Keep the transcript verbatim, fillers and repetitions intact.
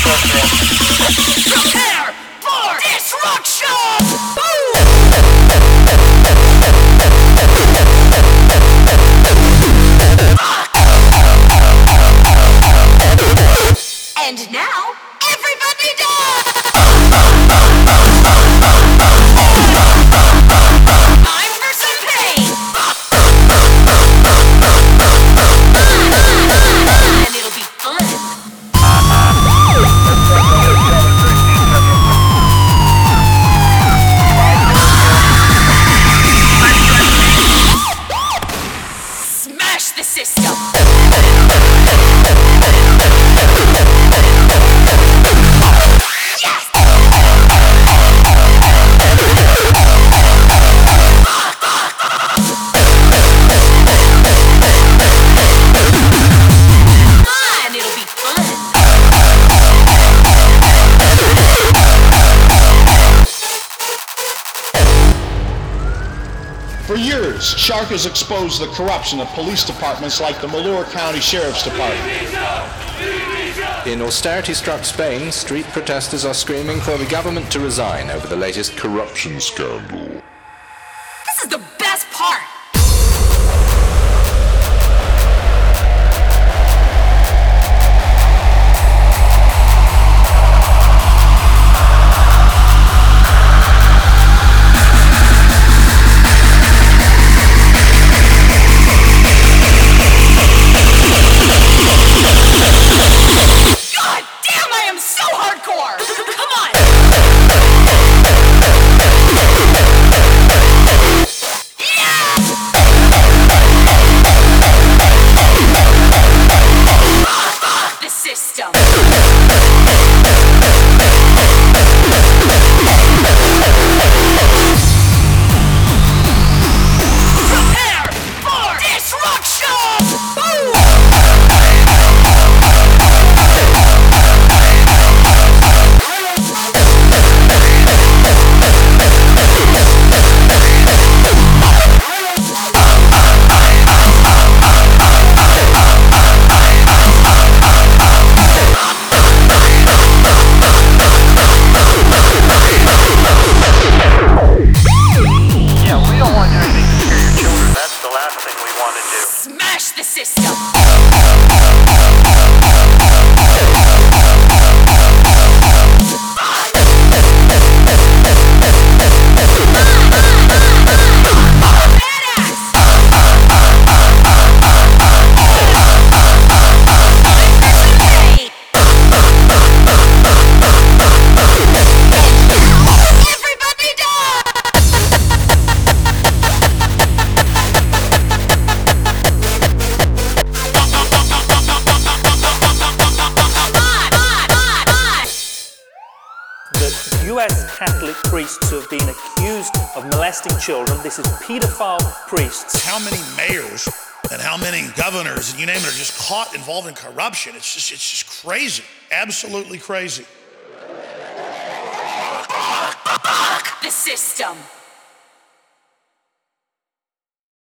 Prepare for destruction! And now, everybody dance! I'm for some pain! And it'll be fun! Smash the system! For years, Shark has exposed the corruption of police departments like the Malheur County Sheriff's Department. In austerity-struck Spain, street protesters are screaming for the government to resign over the latest corruption scandal. This is the best part! U S Catholic priests who have been accused of molesting children. This is pedophile priests. How many mayors and how many governors and you name it are just caught involved in corruption? It's just, it's just crazy, absolutely crazy. The system.